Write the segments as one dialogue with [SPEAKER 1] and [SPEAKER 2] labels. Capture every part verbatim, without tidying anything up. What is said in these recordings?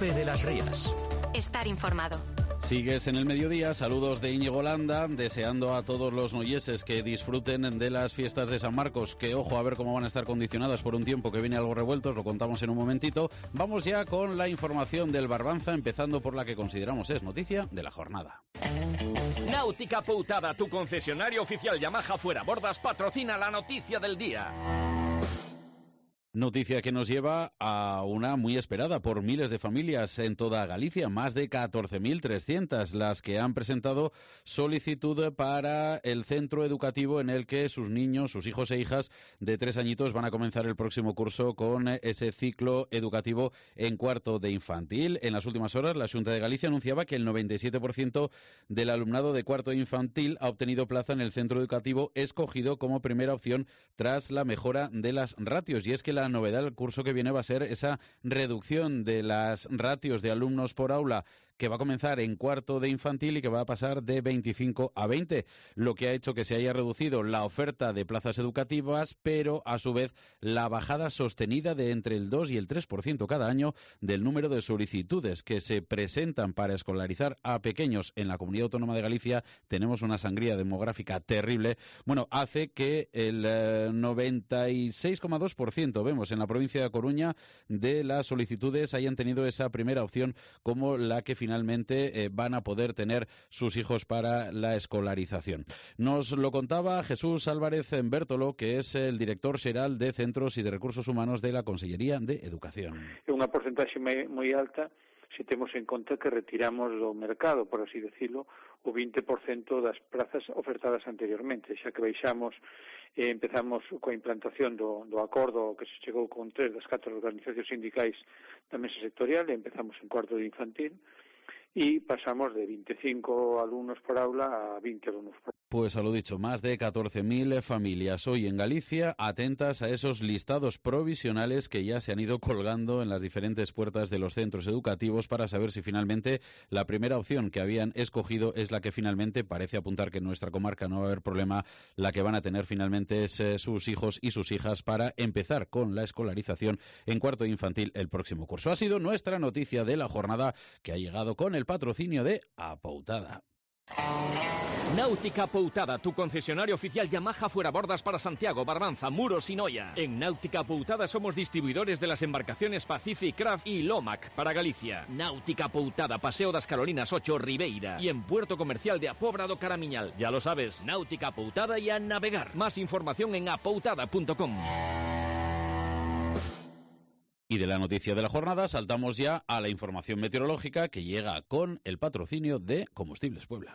[SPEAKER 1] COPE de las Rías.
[SPEAKER 2] Estar informado.
[SPEAKER 3] Sigues en el mediodía, saludos de Íñigo Landa, deseando a todos los noyeses que disfruten de las fiestas de San Marcos, que ojo a ver cómo van a estar condicionadas por un tiempo que viene algo revuelto, os lo contamos en un momentito. Vamos ya con la información del Barbanza, empezando por la que consideramos es noticia de la jornada.
[SPEAKER 4] Náutica Poutada, tu concesionario oficial Yamaha Fuera Bordas, patrocina la noticia del día.
[SPEAKER 3] Noticia que nos lleva a una muy esperada por miles de familias en toda Galicia, más de catorce mil trescientas las que han presentado solicitud para el centro educativo en el que sus niños, sus hijos e hijas de tres añitos van a comenzar el próximo curso con ese ciclo educativo en cuarto de infantil. En las últimas horas, la Xunta de Galicia anunciaba que el noventa y siete por ciento del alumnado de cuarto de infantil ha obtenido plaza en el centro educativo escogido como primera opción tras la mejora de las ratios. Y es que la La novedad del curso que viene va a ser esa reducción de las ratios de alumnos por aula que va a comenzar en cuarto de infantil y que va a pasar de veinticinco a veinte, lo que ha hecho que se haya reducido la oferta de plazas educativas, pero a su vez la bajada sostenida de entre el dos y el tres por ciento cada año del número de solicitudes que se presentan para escolarizar a pequeños en la Comunidad Autónoma de Galicia. Tenemos una sangría demográfica terrible. Bueno, hace que el eh, noventa y seis coma dos por ciento, vemos, en la provincia de Coruña, de las solicitudes hayan tenido esa primera opción como la que finalmente eh, van a poder tener sus hijos para la escolarización. Nos lo contaba Jesús Álvarez Bértolo, que es el director xeral de Centros y de Recursos Humanos de la Consellería de Educación.
[SPEAKER 5] É unha porcentaxe moi alta se temos en conta que retiramos do mercado, por así decirlo, o vinte por ciento das plazas ofertadas anteriormente, xa que baixamos e empezamos coa implantación do, do acordo que se chegou con tres das catro organizacións sindicais da mesa sectorial, e empezamos en cuarto de infantil, y pasamos de veinticinco alumnos por aula a veinte alumnos por aula.
[SPEAKER 3] Pues a lo dicho, más de catorce mil familias hoy en Galicia atentas a esos listados provisionales que ya se han ido colgando en las diferentes puertas de los centros educativos para saber si finalmente la primera opción que habían escogido es la que finalmente parece apuntar que en nuestra comarca no va a haber problema. La que van a tener finalmente es eh, sus hijos y sus hijas para empezar con la escolarización en cuarto de infantil el próximo curso. Ha sido nuestra noticia de la jornada, que ha llegado con el patrocinio de Apoutada.
[SPEAKER 4] Náutica Poutada, tu concesionario oficial Yamaha Fuera Bordas para Santiago, Barbanza, Muros y Noia. En Náutica Poutada somos distribuidores de las embarcaciones Pacific, Craft y Lomac para Galicia. Náutica Poutada, Paseo das Carolinas ocho, Ribeira. Y en Puerto Comercial de Apobra do Caramiñal. Ya lo sabes, Náutica Poutada y a navegar. Más información en apoutada punto com.
[SPEAKER 3] Y de la noticia de la jornada saltamos ya a la información meteorológica que llega con el patrocinio de Combustibles Puebla.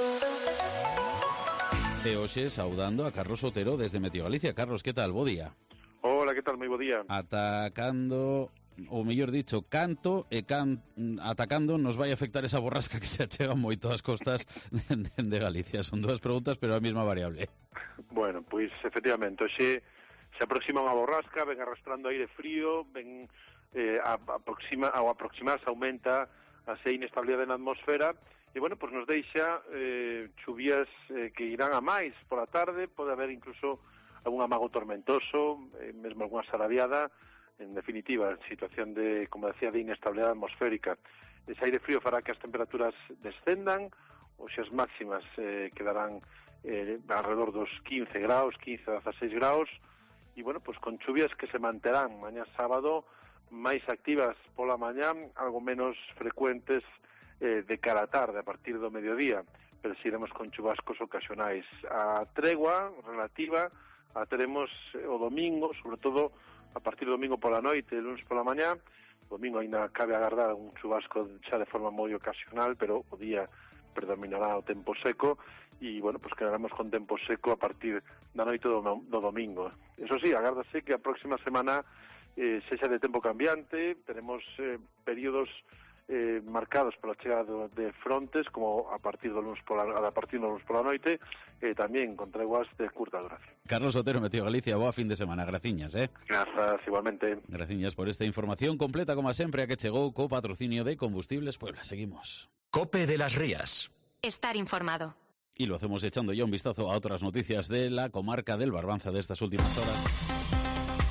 [SPEAKER 3] E hoxe saudando a Carlos Otero desde Meteo Galicia. Carlos, que tal? Bo día.
[SPEAKER 6] Hola, que tal? Moi bo día.
[SPEAKER 3] Atacando, ou mellor dicho, canto e can, atacando nos vai afectar esa borrasca que se achega moito ás costas de, de Galicia. Son dúas preguntas, pero a mesma variable.
[SPEAKER 6] Bueno, pois efectivamente, hoxe se aproxima unha borrasca, ven arrastrando aire frío, ven eh, a, aproxima, ao aproximarse aumenta a esa inestabilidade na atmosfera, e, bueno, pois nos deixa eh, chuvías eh, que irán a máis pola tarde, pode haber incluso algún amago tormentoso, eh, mesmo algunha salaviada, en definitiva, situación de, como decía, de inestabilidade atmosférica. Ese aire frío fará que as temperaturas descendan, ou se as máximas eh, quedarán eh, alrededor dos quince graus, quince a dieciséis graus, e, bueno, pues con chuvias que se manterán mañá sábado, máis activas pola mañá, algo menos frecuentes eh, de cara a tarde, a partir do mediodía, pero seguiremos con chubascos ocasionais. A tregua relativa a teremos o domingo, sobre todo a partir do domingo pola noite e lunes pola mañá. O domingo ainda cabe agardar un chubasco xa de forma moi ocasional, pero o día predominará o tempo seco, e, bueno, pues quedaremos con tempo seco a partir da noite do, do domingo. Eso sí, agárdase que a próxima semana eh, sexa de tempo cambiante, teremos eh, períodos eh, marcados pola chegada de frontes, como a partir do lunes pola, a partir do lunes pola noite, e eh, tamén con treguas de curta duración.
[SPEAKER 3] Carlos Otero, Meteo Galicia, boa fin de semana, graciñas, eh?
[SPEAKER 6] Grazas, igualmente.
[SPEAKER 3] Graciñas por esta información completa, como sempre, a que chegou co patrocinio de Combustibles Puebla. Seguimos.
[SPEAKER 1] COPE de las Rías.
[SPEAKER 2] Estar informado.
[SPEAKER 3] Y lo hacemos echando ya un vistazo a otras noticias de la comarca del Barbanza de estas últimas horas.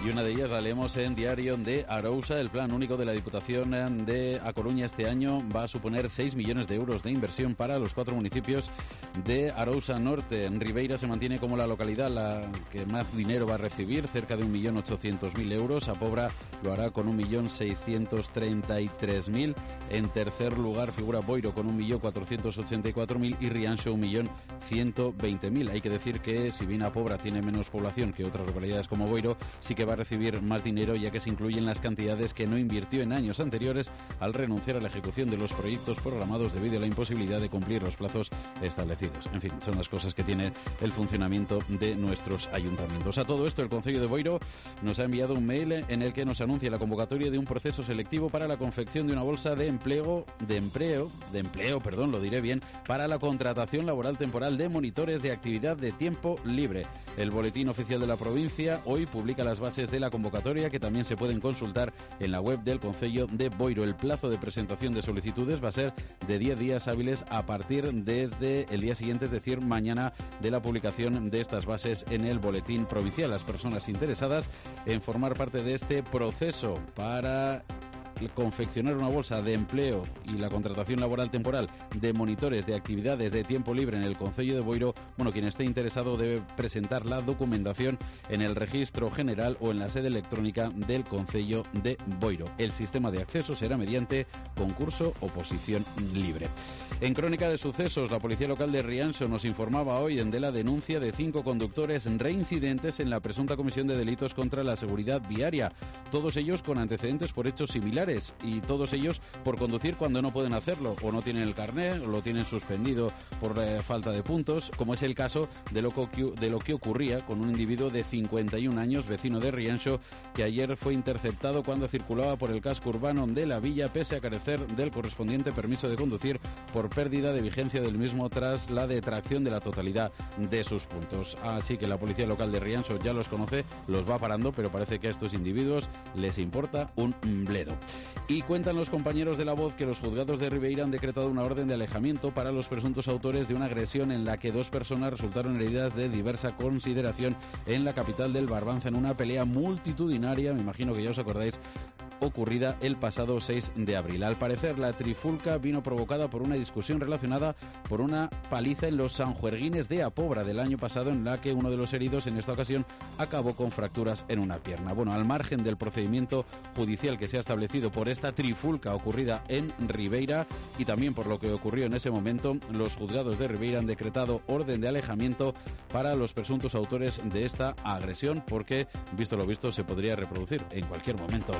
[SPEAKER 3] Y una de ellas la leemos en Diario de Arousa. El plan único de la Diputación de A Coruña este año va a suponer seis millones de euros de inversión para los cuatro municipios de Arousa Norte. En Ribeira se mantiene como la localidad la que más dinero va a recibir, cerca de un millón ochocientos mil euros. A Pobra lo hará con un millón seiscientos treinta y tres mil. En tercer lugar figura Boiro con un millón cuatrocientos ochenta y cuatro mil y Rianxo un millón ciento veinte mil. Hay que decir que si bien A Pobra tiene menos población que otras localidades como Boiro, sí que va a recibir más dinero, ya que se incluyen las cantidades que no invirtió en años anteriores al renunciar a la ejecución de los proyectos programados debido a la imposibilidad de cumplir los plazos establecidos. En fin, son las cosas que tiene el funcionamiento de nuestros ayuntamientos. A todo esto, el Concello de Boiro nos ha enviado un mail en el que nos anuncia la convocatoria de un proceso selectivo para la confección de una bolsa de empleo, de empleo, de empleo, perdón, lo diré bien, para la contratación laboral temporal de monitores de actividad de tiempo libre. El Boletín Oficial de la Provincia hoy publica las bases de la convocatoria, que también se pueden consultar en la web del Concello de Boiro. El plazo de presentación de solicitudes va a ser de diez días hábiles a partir desde el día siguiente, es decir, mañana, de la publicación de estas bases en el Boletín Provincial. Las personas interesadas en formar parte de este proceso para confeccionar una bolsa de empleo y la contratación laboral temporal de monitores de actividades de tiempo libre en el Concello de Boiro, bueno, quien esté interesado debe presentar la documentación en el registro general o en la sede electrónica del Concello de Boiro. El sistema de acceso será mediante concurso oposición libre. En Crónica de Sucesos, la Policía Local de Rianxo nos informaba hoy de la denuncia de cinco conductores reincidentes en la presunta comisión de delitos contra la seguridad viaria, todos ellos con antecedentes por hechos similares y todos ellos por conducir cuando no pueden hacerlo, o no tienen el carnet, o lo tienen suspendido por eh, falta de puntos, como es el caso de lo, que, de lo que ocurría con un individuo de cincuenta y un años, vecino de Rianxo, que ayer fue interceptado cuando circulaba por el casco urbano de la villa, pese a carecer del correspondiente permiso de conducir por pérdida de vigencia del mismo tras la detracción de la totalidad de sus puntos. Así que la Policía Local de Rianxo ya los conoce, los va parando, pero parece que a estos individuos les importa un bledo. Y cuentan los compañeros de La Voz que los juzgados de Ribeira han decretado una orden de alejamiento para los presuntos autores de una agresión en la que dos personas resultaron heridas de diversa consideración en la capital del Barbanza, en una pelea multitudinaria, me imagino que ya os acordáis, ocurrida el pasado seis de abril. Al parecer, la trifulca vino provocada por una discusión relacionada por una paliza en los sanjuerguines de A Pobra del año pasado, en la que uno de los heridos en esta ocasión acabó con fracturas en una pierna. Bueno, al margen del procedimiento judicial que se ha establecido por esta trifulca ocurrida en Ribeira y también por lo que ocurrió en ese momento, los juzgados de Ribeira han decretado orden de alejamiento para los presuntos autores de esta agresión, porque, visto lo visto, se podría reproducir en cualquier momento.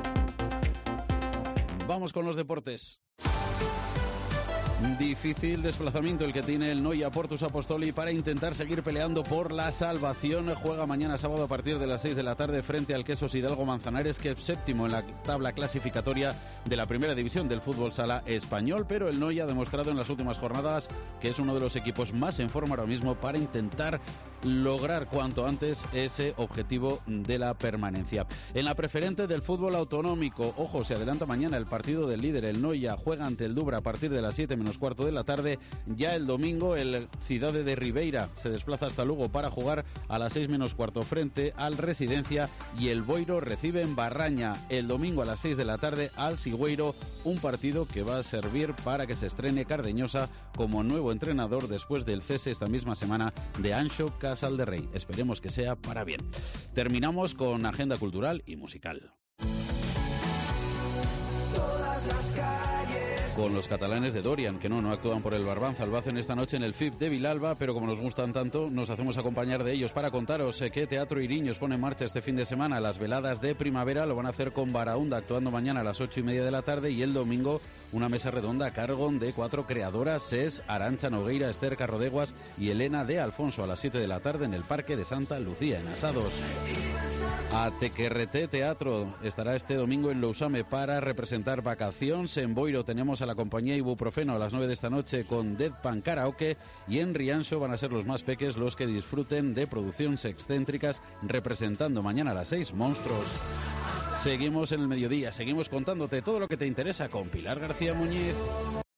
[SPEAKER 3] Vamos con los deportes. Difícil desplazamiento el que tiene el Noia Portus Apostoli para intentar seguir peleando por la salvación. Juega mañana sábado a partir de las seis de la tarde frente al Quesos Hidalgo Manzanares, que es séptimo en la tabla clasificatoria de la primera división del fútbol sala español, pero el Noia ha demostrado en las últimas jornadas que es uno de los equipos más en forma ahora mismo para intentar lograr cuanto antes ese objetivo de la permanencia. En la preferente del fútbol autonómico, ojo, se adelanta mañana el partido del líder, el Noia juega ante el Dubra a partir de las siete menos cuarto de la tarde. Ya el domingo el Cidade de Ribeira se desplaza hasta Lugo para jugar a las seis menos cuarto frente al Residencia, y el Boiro recibe en Barraña el domingo a las seis de la tarde al Sigüeiro, un partido que va a servir para que se estrene Cardeñosa como nuevo entrenador después del cese esta misma semana de Anxo Casalderrey. Esperemos que sea para bien. Terminamos con agenda cultural y musical. Con los catalanes de Dorian, que no, no actúan por el Barbanza, lo hacen esta noche en el F I P de Vilalba, pero como nos gustan tanto, nos hacemos acompañar de ellos para contaros eh, que Teatro Iriños pone en marcha este fin de semana las veladas de primavera. Lo van a hacer con Barahunda, actuando mañana a las ocho y media de la tarde, y el domingo una mesa redonda a cargo de cuatro creadoras: es Arantxa Nogueira, Esther Carrodeguas y Elena de Alfonso, a las siete de la tarde en el Parque de Santa Lucía, en Asados. A Tequerreté Teatro estará este domingo en Lousame para representar Vacaciones. En Boiro tenemos a la compañía Ibuprofeno a las nueve de esta noche con Deadpan Karaoke, y en Rianxo van a ser los más peques los que disfruten de producciones excéntricas, representando mañana a las seis Monstruos. Seguimos en el mediodía, seguimos contándote todo lo que te interesa con Pilar García Muñiz.